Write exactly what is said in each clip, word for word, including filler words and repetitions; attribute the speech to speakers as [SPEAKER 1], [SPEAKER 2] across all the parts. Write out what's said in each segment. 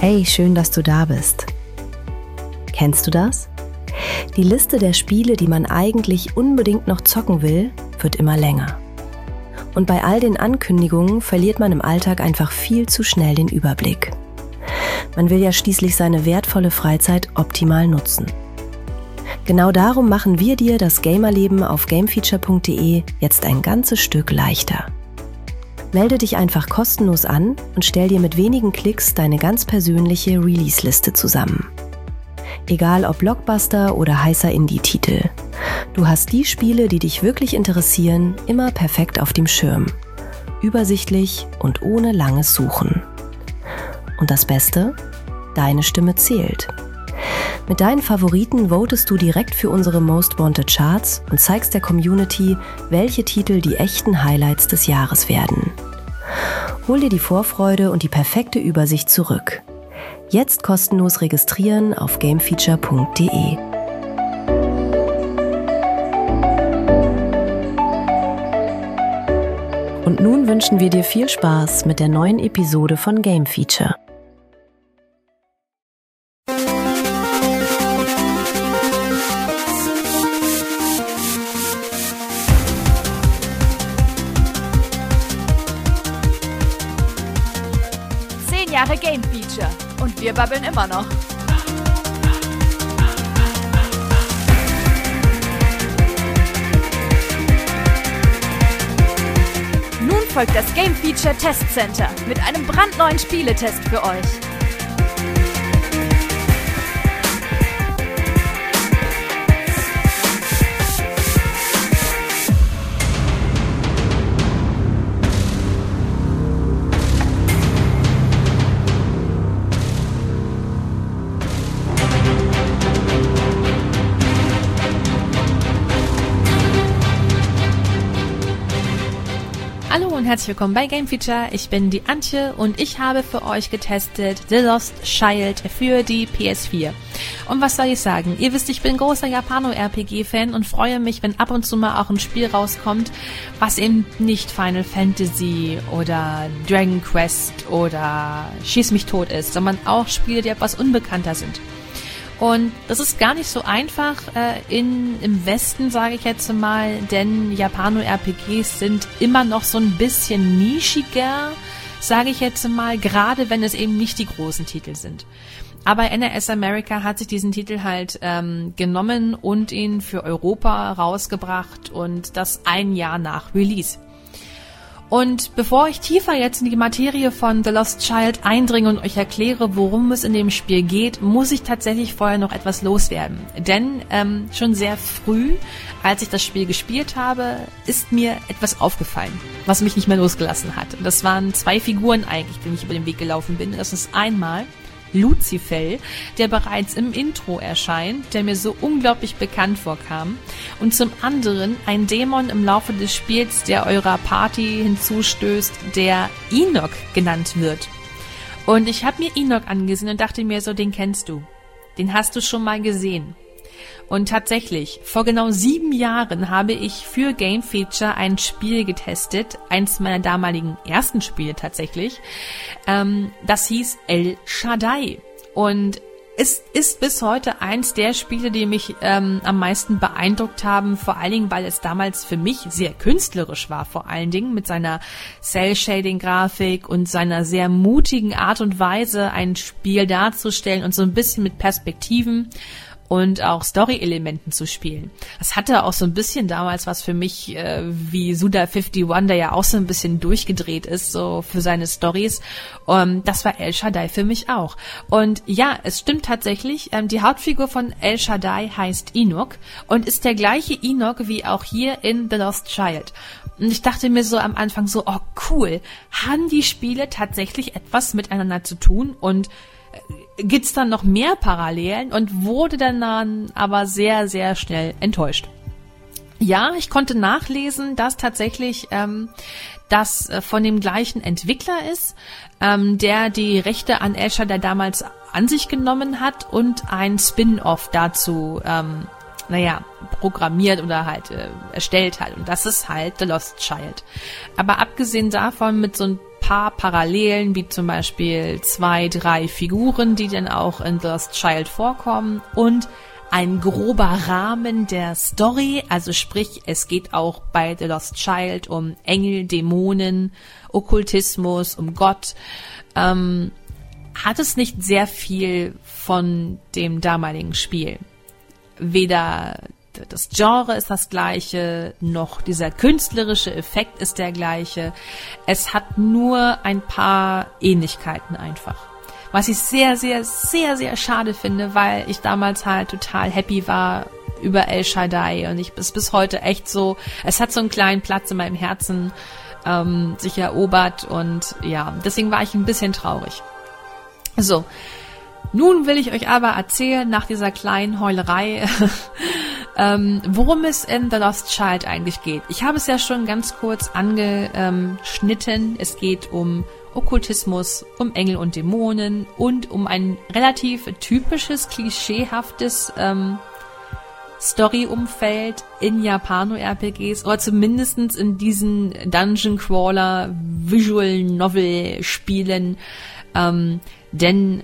[SPEAKER 1] Hey, schön, dass du da bist. Kennst du das? Die Liste der Spiele, die man eigentlich unbedingt noch zocken will, wird immer länger. Und bei all den Ankündigungen verliert man im Alltag einfach viel zu schnell den Überblick. Man will ja schließlich seine wertvolle Freizeit optimal nutzen. Genau darum machen wir dir das Gamerleben auf gamefeature punkt de jetzt ein ganzes Stück leichter. Melde dich einfach kostenlos an und stell dir mit wenigen Klicks deine ganz persönliche Release-Liste zusammen. Egal ob Blockbuster oder heißer Indie-Titel. Du hast die Spiele, die dich wirklich interessieren, immer perfekt auf dem Schirm. Übersichtlich und ohne langes Suchen. Und das Beste? Deine Stimme zählt. Mit deinen Favoriten votest du direkt für unsere Most Wanted Charts und zeigst der Community, welche Titel die echten Highlights des Jahres werden. Hol dir die Vorfreude und die perfekte Übersicht zurück. Jetzt kostenlos registrieren auf gamefeature punkt de. Und nun wünschen wir dir viel Spaß mit der neuen Episode von Game Feature.
[SPEAKER 2] Jahre Game Feature und wir babbeln immer noch. Nun folgt das Game Feature Test Center mit einem brandneuen Spieletest für euch.
[SPEAKER 3] Und herzlich willkommen bei Game Feature. Ich bin die Antje und ich habe für euch getestet The Lost Child für die P S vier. Und was soll ich sagen? Ihr wisst, ich bin großer Japano-R P G-Fan und freue mich, wenn ab und zu mal auch ein Spiel rauskommt, was eben nicht Final Fantasy oder Dragon Quest oder Schieß mich tot ist, sondern auch Spiele, die etwas unbekannter sind. Und das ist gar nicht so einfach äh, in, im Westen, sage ich jetzt mal, denn Japano-R P Gs sind immer noch so ein bisschen nischiger, sage ich jetzt mal, gerade wenn es eben nicht die großen Titel sind. Aber N R S America hat sich diesen Titel halt ähm, genommen und ihn für Europa rausgebracht und das ein Jahr nach Release. Und bevor ich tiefer jetzt in die Materie von The Lost Child eindringe und euch erkläre, worum es in dem Spiel geht, muss ich tatsächlich vorher noch etwas loswerden. Denn ähm, schon sehr früh, als ich das Spiel gespielt habe, ist mir etwas aufgefallen, was mich nicht mehr losgelassen hat. Und das waren zwei Figuren eigentlich, denen ich über den Weg gelaufen bin. Das ist einmal Lucifel, der bereits im Intro erscheint, der mir so unglaublich bekannt vorkam. Und zum anderen ein Dämon im Laufe des Spiels, der eurer Party hinzustößt, der Enoch genannt wird. Und ich habe mir Enoch angesehen und dachte mir so, den kennst du. Den hast du schon mal gesehen. Und tatsächlich, vor genau sieben Jahren habe ich für Game Feature ein Spiel getestet, eins meiner damaligen ersten Spiele tatsächlich. Ähm, das hieß El Shaddai und es ist bis heute eins der Spiele, die mich ähm, am meisten beeindruckt haben, vor allen Dingen, weil es damals für mich sehr künstlerisch war, vor allen Dingen mit seiner Cell-Shading-Grafik und seiner sehr mutigen Art und Weise, ein Spiel darzustellen und so ein bisschen mit Perspektiven und auch Story-Elementen zu spielen. Das hatte auch so ein bisschen damals was für mich, äh, wie Suda einundfünfzig, der ja auch so ein bisschen durchgedreht ist, so für seine Stories. Um, das war El Shaddai für mich auch. Und ja, es stimmt tatsächlich, ähm, die Hauptfigur von El Shaddai heißt Enoch und ist der gleiche Enoch wie auch hier in The Lost Child. Und ich dachte mir so am Anfang so, oh cool, haben die Spiele tatsächlich etwas miteinander zu tun und gibt's dann noch mehr Parallelen und wurde dann aber sehr, sehr schnell enttäuscht. Ja, ich konnte nachlesen, dass tatsächlich ähm, das äh, von dem gleichen Entwickler ist, ähm, der die Rechte an El Shaddai damals an sich genommen hat und ein Spin-off dazu ähm, naja, programmiert oder halt äh, erstellt hat. Und das ist halt The Lost Child. Aber abgesehen davon mit so ein paar Parallelen, wie zum Beispiel zwei, drei Figuren, die dann auch in The Lost Child vorkommen und ein grober Rahmen der Story, also sprich, es geht auch bei The Lost Child um Engel, Dämonen, Okkultismus, um Gott, ähm, hat es nicht sehr viel von dem damaligen Spiel. Weder das Genre ist das gleiche, noch dieser künstlerische Effekt ist der gleiche. Es hat nur ein paar Ähnlichkeiten einfach. Was ich sehr, sehr, sehr, sehr schade finde, weil ich damals halt total happy war über El Shaddai und ich bis bis heute echt so, es hat so einen kleinen Platz in meinem Herzen ähm, sich erobert und ja, deswegen war ich ein bisschen traurig. So, nun will ich euch aber erzählen, nach dieser kleinen Heulerei, ähm, worum es in The Lost Child eigentlich geht. Ich habe es ja schon ganz kurz angeschnitten. Es geht um Okkultismus, um Engel und Dämonen und um ein relativ typisches, klischeehaftes ähm, Story-Umfeld in Japano-R P Gs oder zumindestens in diesen Dungeon-Crawler, Visual-Novel-Spielen, ähm, denn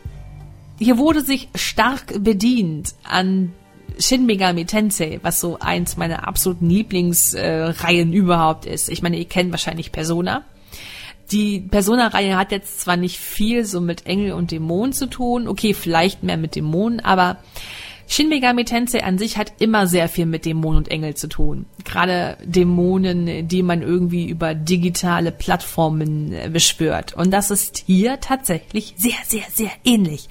[SPEAKER 3] hier wurde sich stark bedient an Shin Megami Tensei, was so eins meiner absoluten Lieblingsreihen äh, überhaupt ist. Ich meine, ihr kennt wahrscheinlich Persona. Die Persona-Reihe hat jetzt zwar nicht viel so mit Engel und Dämonen zu tun, okay, vielleicht mehr mit Dämonen, aber Shin Megami Tensei an sich hat immer sehr viel mit Dämonen und Engel zu tun. Gerade Dämonen, die man irgendwie über digitale Plattformen beschwört. Und das ist hier tatsächlich sehr, sehr, sehr ähnlich.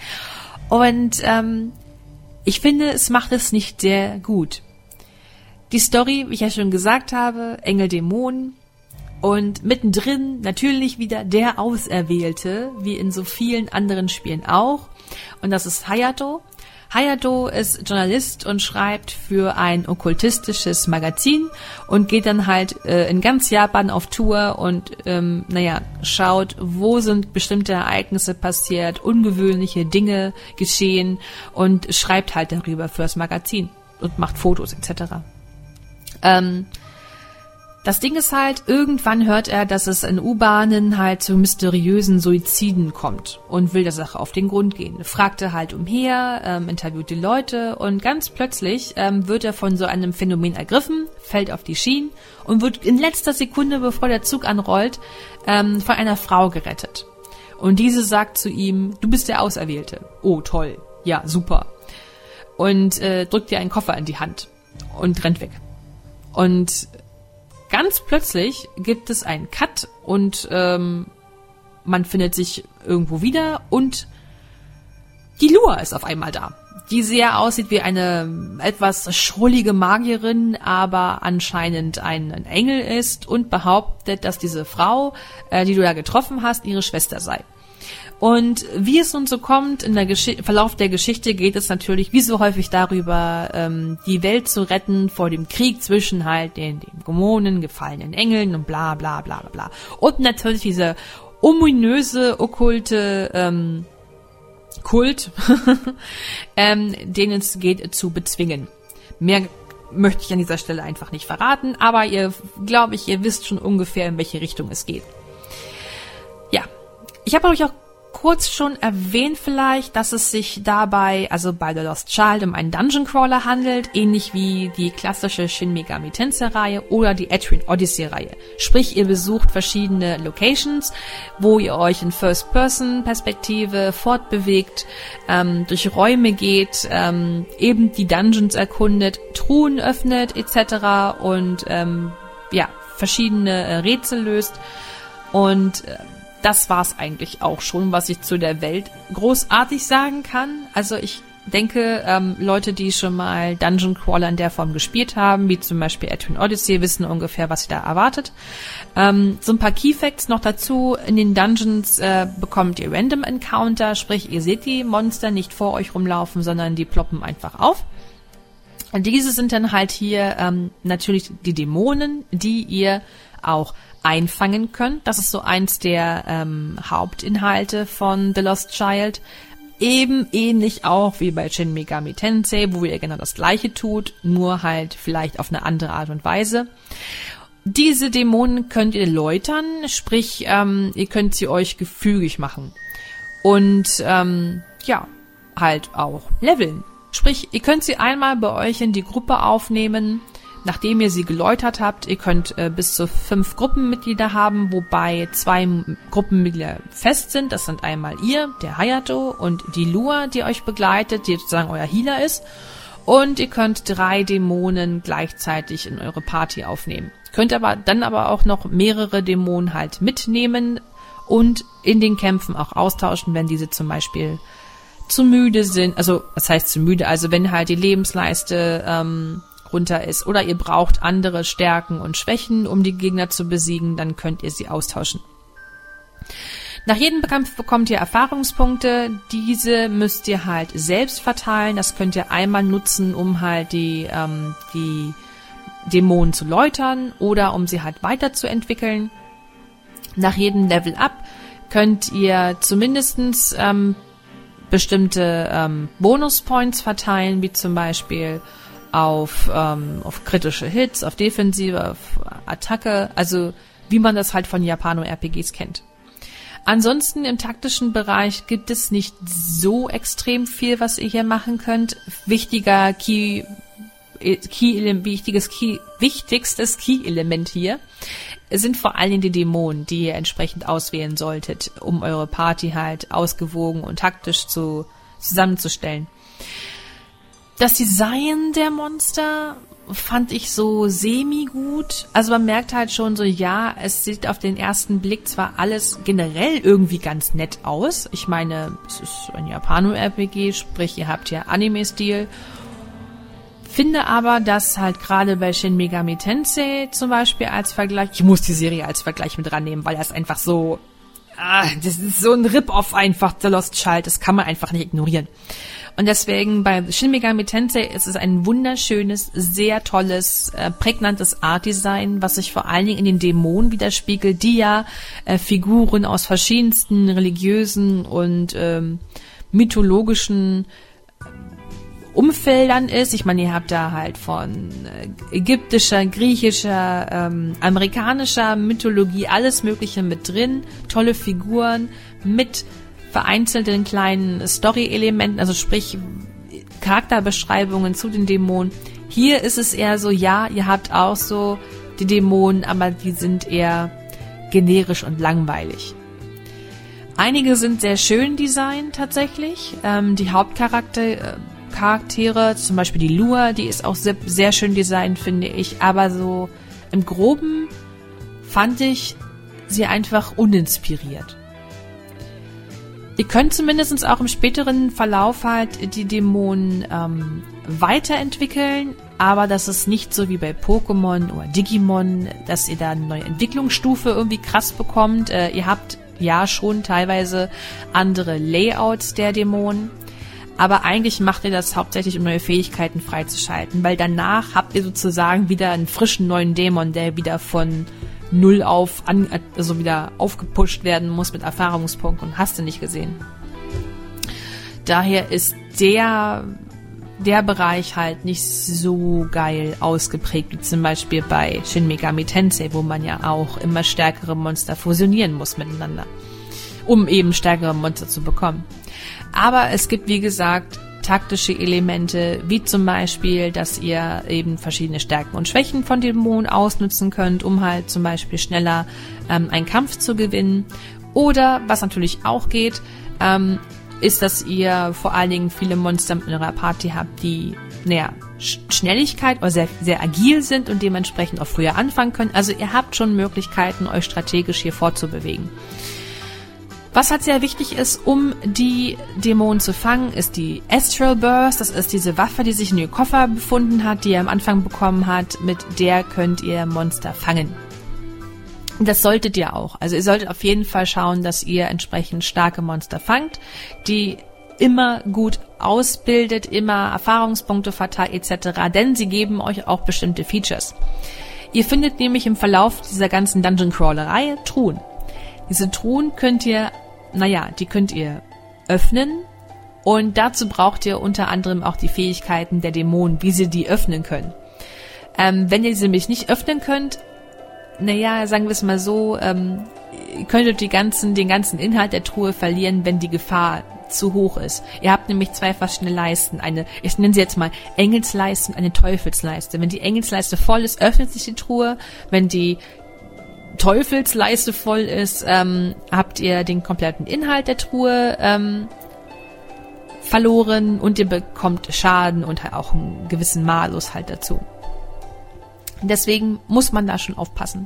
[SPEAKER 3] Und ähm, ich finde, es macht es nicht sehr gut. Die Story, wie ich ja schon gesagt habe, Engel, Dämonen. Und mittendrin natürlich wieder der Auserwählte, wie in so vielen anderen Spielen auch. Und das ist Hayato. Hayato ist Journalist und schreibt für ein okkultistisches Magazin und geht dann halt äh, in ganz Japan auf Tour und ähm, naja, schaut, wo sind bestimmte Ereignisse passiert, ungewöhnliche Dinge geschehen und schreibt halt darüber fürs Magazin und macht Fotos et cetera. Ähm, Das Ding ist halt, irgendwann hört er, dass es in U-Bahnen halt zu mysteriösen Suiziden kommt und will der Sache auf den Grund gehen. Fragt er halt umher, ähm, interviewt die Leute und ganz plötzlich ähm, wird er von so einem Phänomen ergriffen, fällt auf die Schienen und wird in letzter Sekunde, bevor der Zug anrollt, ähm, von einer Frau gerettet. Und diese sagt zu ihm, du bist der Auserwählte. Oh, toll. Ja, super. Und äh, drückt ihr einen Koffer in die Hand und rennt weg. Und ganz plötzlich gibt es einen Cut und ähm, man findet sich irgendwo wieder und die Lua ist auf einmal da, die sehr aussieht wie eine etwas schrullige Magierin, aber anscheinend ein, ein Engel ist und behauptet, dass diese Frau, äh, die du da getroffen hast, ihre Schwester sei. Und wie es nun so kommt, in der Gesch- Verlauf der Geschichte geht es natürlich wie so häufig darüber, ähm, die Welt zu retten vor dem Krieg zwischen halt den, den Dämonen, gefallenen Engeln und bla bla bla bla bla. Und natürlich diese ominöse, okkulte ähm, Kult, ähm, den es geht zu bezwingen. Mehr möchte ich an dieser Stelle einfach nicht verraten, aber ihr, glaube ich, ihr wisst schon ungefähr, in welche Richtung es geht. Ja, ich habe euch auch kurz schon erwähnt vielleicht, dass es sich dabei, also bei The Lost Child, um einen Dungeon Crawler handelt, ähnlich wie die klassische Shin Megami Tensei-Reihe oder die Etrian Odyssey-Reihe. Sprich, ihr besucht verschiedene Locations, wo ihr euch in First-Person-Perspektive fortbewegt, ähm, durch Räume geht, ähm, eben die Dungeons erkundet, Truhen öffnet et cetera und ähm, ja, verschiedene äh, Rätsel löst und äh, das war's eigentlich auch schon, was ich zu der Welt großartig sagen kann. Also ich denke, ähm, Leute, die schon mal Dungeon Crawler in der Form gespielt haben, wie zum Beispiel Etrian Odyssey, wissen ungefähr, was sie da erwartet. Ähm, so ein paar Keyfacts noch dazu. In den Dungeons äh, bekommt ihr Random Encounter, sprich, ihr seht die Monster nicht vor euch rumlaufen, sondern die ploppen einfach auf. Und diese sind dann halt hier ähm, natürlich die Dämonen, die ihr auch einfangen könnt. Das ist so eins der ähm, Hauptinhalte von The Lost Child. Eben ähnlich auch wie bei Shin Megami Tensei, wo ihr genau das Gleiche tut, nur halt vielleicht auf eine andere Art und Weise. Diese Dämonen könnt ihr läutern, sprich, ähm, ihr könnt sie euch gefügig machen. Und, ähm, ja, halt auch leveln. Sprich, ihr könnt sie einmal bei euch in die Gruppe aufnehmen, nachdem ihr sie geläutert habt. Ihr könnt äh, bis zu fünf Gruppenmitglieder haben, wobei zwei M- Gruppenmitglieder fest sind. Das sind einmal ihr, der Hayato, und die Lua, die euch begleitet, die sozusagen euer Healer ist. Und ihr könnt drei Dämonen gleichzeitig in eure Party aufnehmen. Könnt aber dann aber auch noch mehrere Dämonen halt mitnehmen und in den Kämpfen auch austauschen, wenn diese zum Beispiel zu müde sind. Also, was heißt zu müde? Also wenn halt die Lebensleiste ähm, runter ist oder ihr braucht andere Stärken und Schwächen, um die Gegner zu besiegen, dann könnt ihr sie austauschen. Nach jedem Kampf bekommt ihr Erfahrungspunkte. Diese müsst ihr halt selbst verteilen. Das könnt ihr einmal nutzen, um halt die, ähm, die Dämonen zu läutern oder um sie halt weiterzuentwickeln. Nach jedem Level-Up könnt ihr zumindestens ähm, bestimmte ähm, Bonus-Points verteilen, wie zum Beispiel auf, ähm, auf kritische Hits, auf Defensive, auf Attacke, also wie man das halt von Japano-R P Gs kennt. Ansonsten im taktischen Bereich gibt es nicht so extrem viel, was ihr hier machen könnt. Wichtiger Key, Key, wichtiges Key, wichtigstes Key-Element hier sind vor allen Dingen die Dämonen, die ihr entsprechend auswählen solltet, um eure Party halt ausgewogen und taktisch zu, zusammenzustellen. Das Design der Monster fand ich so semi-gut. Also man merkt halt schon so, ja, es sieht auf den ersten Blick zwar alles generell irgendwie ganz nett aus. Ich meine, es ist ein Japano-R P G, sprich, ihr habt ja Anime-Stil. Finde aber, dass halt gerade bei Shin Megami Tensei zum Beispiel als Vergleich, ich muss die Serie als Vergleich mit rannehmen, weil das einfach so, ah, das ist so ein Rip-Off einfach, The Lost Child, das kann man einfach nicht ignorieren. Und deswegen bei Shin Megami Tensei ist es ein wunderschönes, sehr tolles, äh, prägnantes Art-Design, was sich vor allen Dingen in den Dämonen widerspiegelt, die ja äh, Figuren aus verschiedensten religiösen und ähm, mythologischen Umfeldern ist. Ich meine, ihr habt da halt von äh, ägyptischer, griechischer, ähm, amerikanischer Mythologie alles Mögliche mit drin. Tolle Figuren mit vereinzelten kleinen Story-Elementen, also sprich Charakterbeschreibungen zu den Dämonen. Hier ist es eher so, ja, ihr habt auch so die Dämonen, aber die sind eher generisch und langweilig. Einige sind sehr schön designt tatsächlich. Ähm, die Hauptcharakter äh, Charaktere, zum Beispiel die Lua, die ist auch sehr, sehr schön designt, finde ich. Aber so im Groben fand ich sie einfach uninspiriert. Ihr könnt zumindest auch im späteren Verlauf halt die Dämonen ähm, weiterentwickeln, aber das ist nicht so wie bei Pokémon oder Digimon, dass ihr da eine neue Entwicklungsstufe irgendwie krass bekommt. Äh, ihr habt ja schon teilweise andere Layouts der Dämonen, aber eigentlich macht ihr das hauptsächlich, um neue Fähigkeiten freizuschalten, weil danach habt ihr sozusagen wieder einen frischen neuen Dämon, der wieder von null auf, an, also wieder aufgepusht werden muss mit Erfahrungspunkten und hast du nicht gesehen. Daher ist der, der Bereich halt nicht so geil ausgeprägt, wie zum Beispiel bei Shin Megami Tensei, wo man ja auch immer stärkere Monster fusionieren muss miteinander, um eben stärkere Monster zu bekommen. Aber es gibt, wie gesagt, taktische Elemente, wie zum Beispiel, dass ihr eben verschiedene Stärken und Schwächen von Dämonen ausnutzen könnt, um halt zum Beispiel schneller ähm, einen Kampf zu gewinnen. Oder, was natürlich auch geht, ähm, ist, dass ihr vor allen Dingen viele Monster in eurer Party habt, die, naja, Sch- Schnelligkeit oder sehr, sehr agil sind und dementsprechend auch früher anfangen können. Also ihr habt schon Möglichkeiten, euch strategisch hier vorzubewegen. Was halt sehr wichtig ist, um die Dämonen zu fangen, ist die Astral Burst. Das ist diese Waffe, die sich in ihrem Koffer befunden hat, die ihr am Anfang bekommen habt. Mit der könnt ihr Monster fangen. Und das solltet ihr auch. Also ihr solltet auf jeden Fall schauen, dass ihr entsprechend starke Monster fangt, die immer gut ausbildet, immer Erfahrungspunkte verteilt et cetera. Denn sie geben euch auch bestimmte Features. Ihr findet nämlich im Verlauf dieser ganzen Dungeon-Crawler-Reihe Truhen. Diese Truhen könnt ihr, naja, die könnt ihr öffnen und dazu braucht ihr unter anderem auch die Fähigkeiten der Dämonen, wie sie die öffnen können. Ähm, wenn ihr sie nämlich nicht öffnen könnt, naja, sagen wir es mal so, ähm, ihr könntet die ganzen, den ganzen Inhalt der Truhe verlieren, wenn die Gefahr zu hoch ist. Ihr habt nämlich zwei verschiedene Leisten. Eine, ich nenne sie jetzt mal Engelsleiste und eine Teufelsleiste. Wenn die Engelsleiste voll ist, öffnet sich die Truhe. Wenn die Teufelsleiste voll ist, ähm, habt ihr den kompletten Inhalt der Truhe ähm, verloren und ihr bekommt Schaden und halt auch einen gewissen Malus halt dazu. Deswegen muss man da schon aufpassen.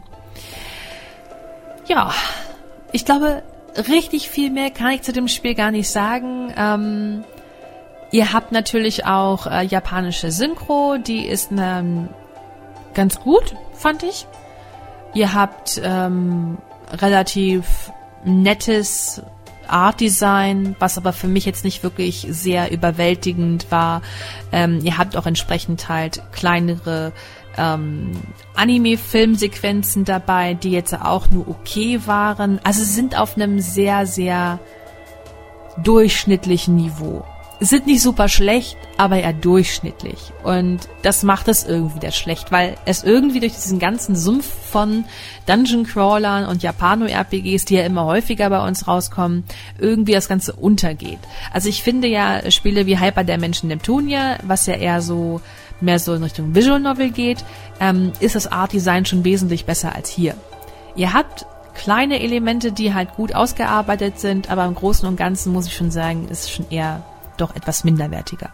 [SPEAKER 3] Ja, ich glaube, richtig viel mehr kann ich zu dem Spiel gar nicht sagen. Ähm, ihr habt natürlich auch äh, japanische Synchro, die ist ähm, ganz gut, fand ich. Ihr habt ähm, relativ nettes Art-Design, was aber für mich jetzt nicht wirklich sehr überwältigend war. Ähm, ihr habt auch entsprechend halt kleinere ähm, Anime-Filmsequenzen dabei, die jetzt auch nur okay waren. Also sind auf einem sehr, sehr durchschnittlichen Niveau. Sind nicht super schlecht, aber eher durchschnittlich. Und das macht es irgendwie wieder schlecht, weil es irgendwie durch diesen ganzen Sumpf von Dungeon-Crawlern und Japano-R P Gs, die ja immer häufiger bei uns rauskommen, irgendwie das Ganze untergeht. Also ich finde ja Spiele wie Hyper Dimension Neptunia, was ja eher so mehr so in Richtung Visual Novel geht, ähm, ist das Art-Design schon wesentlich besser als hier. Ihr habt kleine Elemente, die halt gut ausgearbeitet sind, aber im Großen und Ganzen muss ich schon sagen, ist es schon eher doch etwas minderwertiger.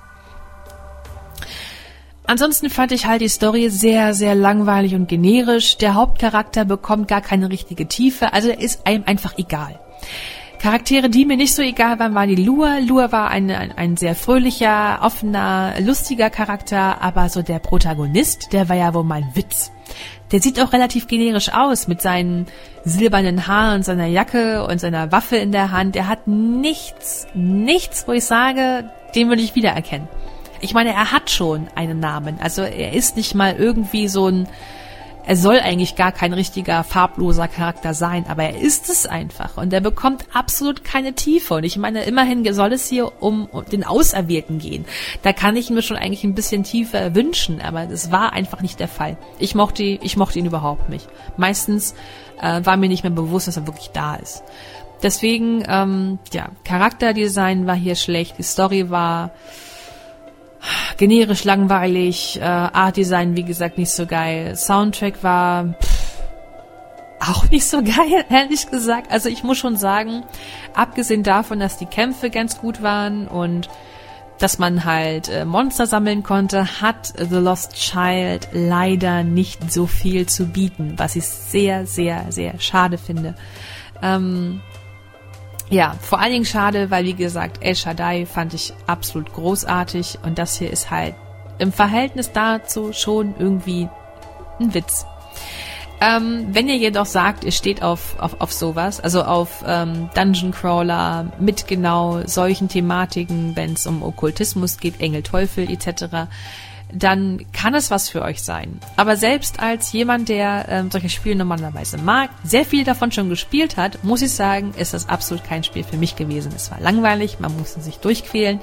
[SPEAKER 3] Ansonsten fand ich halt die Story sehr, sehr langweilig und generisch. Der Hauptcharakter bekommt gar keine richtige Tiefe, also er ist einem einfach egal. Charaktere, die mir nicht so egal waren, waren die Lua. Lua war ein, ein, ein sehr fröhlicher, offener, lustiger Charakter, aber so der Protagonist, der war ja wohl mal ein Witz. Der sieht auch relativ generisch aus mit seinen silbernen Haaren und seiner Jacke und seiner Waffe in der Hand. Er hat nichts, nichts, wo ich sage, den würde ich wiedererkennen. Ich meine, er hat schon einen Namen. Also er ist nicht mal irgendwie so ein, er soll eigentlich gar kein richtiger, farbloser Charakter sein, aber er ist es einfach. Und er bekommt absolut keine Tiefe. Und ich meine, immerhin soll es hier um den Auserwählten gehen. Da kann ich mir schon eigentlich ein bisschen tiefer wünschen, aber das war einfach nicht der Fall. Ich mochte, ich mochte ihn überhaupt nicht. Meistens äh, war mir nicht mehr bewusst, dass er wirklich da ist. Deswegen, ähm, ja, Charakterdesign war hier schlecht, die Story war generisch langweilig, äh, Art-Design, wie gesagt, nicht so geil. Soundtrack war pff, auch nicht so geil, ehrlich gesagt. Also ich muss schon sagen, abgesehen davon, dass die Kämpfe ganz gut waren und dass man halt äh, Monster sammeln konnte, hat The Lost Child leider nicht so viel zu bieten, was ich sehr, sehr, sehr schade finde. Ähm, Ja, vor allen Dingen schade, weil wie gesagt, El Shaddai fand ich absolut großartig und das hier ist halt im Verhältnis dazu schon irgendwie ein Witz. Ähm, wenn ihr jedoch sagt, ihr steht auf, auf, auf sowas, also auf ähm, Dungeon Crawler mit genau solchen Thematiken, wenn es um Okkultismus geht, Engel, Teufel et cetera, dann kann es was für euch sein. Aber selbst als jemand, der ähm, solche Spiele normalerweise mag, sehr viel davon schon gespielt hat, muss ich sagen, ist das absolut kein Spiel für mich gewesen. Es war langweilig, man musste sich durchquälen.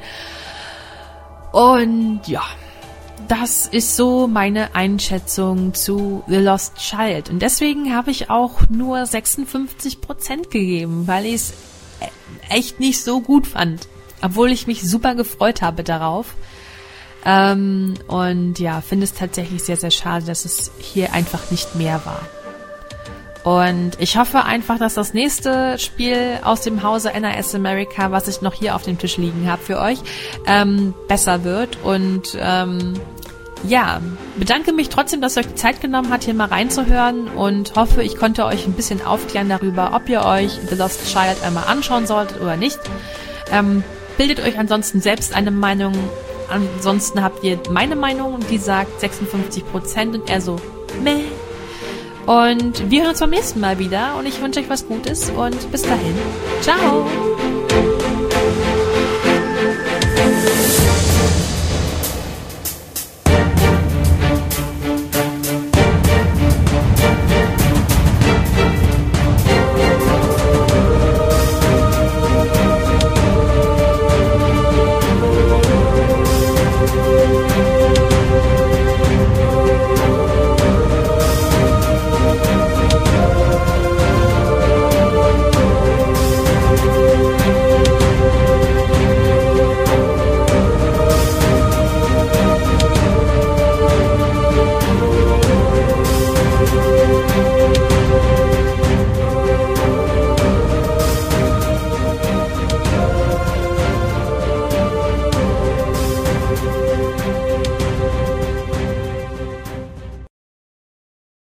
[SPEAKER 3] Und ja, das ist so meine Einschätzung zu The Lost Child. Und deswegen habe ich auch nur sechsundfünfzig Prozent gegeben, weil ich es echt nicht so gut fand. Obwohl ich mich super gefreut habe darauf. Ähm, und ja, finde es tatsächlich sehr, sehr schade, dass es hier einfach nicht mehr war. Und ich hoffe einfach, dass das nächste Spiel aus dem Hause N A S America, was ich noch hier auf dem Tisch liegen habe für euch, ähm, besser wird. Und ähm, ja, bedanke mich trotzdem, dass ihr euch die Zeit genommen habt, hier mal reinzuhören und hoffe, ich konnte euch ein bisschen aufklären darüber, ob ihr euch The Lost Child einmal anschauen solltet oder nicht. Ähm, bildet euch ansonsten selbst eine Meinung. Ansonsten habt ihr meine Meinung, die sagt sechsundfünfzig Prozent und eher so meh. Und wir hören uns beim nächsten Mal wieder und ich wünsche euch was Gutes und bis dahin. Ciao!